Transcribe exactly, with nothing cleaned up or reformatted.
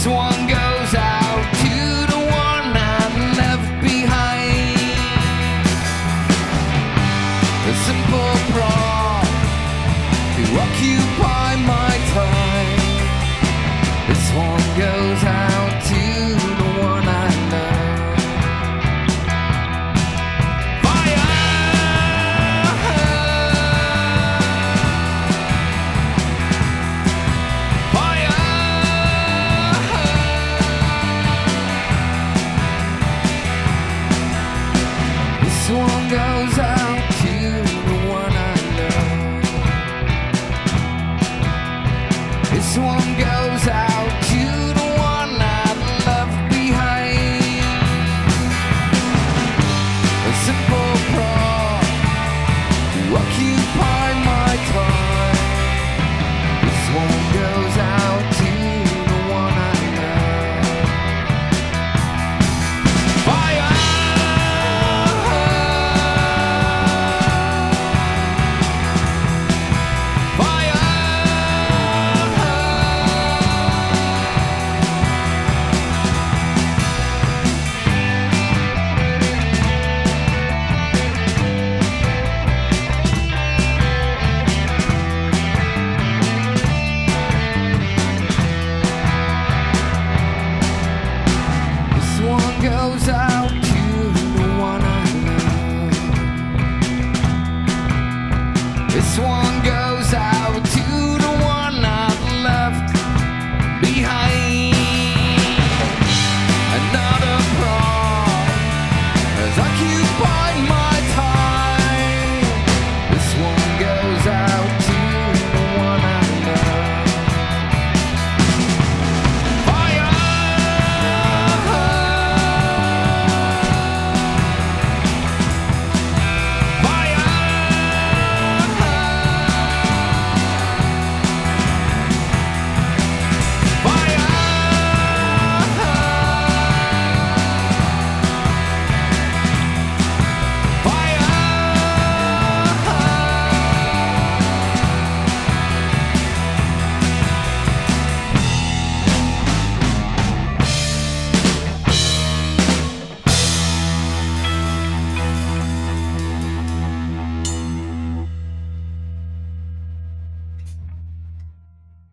This one goes out to the one I left behind. A simple prop to occupy my time. This one goes out to the one I love. Fire! Fire! This one goes out to the one I love. This one goes out to the one I left behind. A simple prop to occupy my time. This one goes out to the one I love. Fire! Goes out to the one I love. This one goes out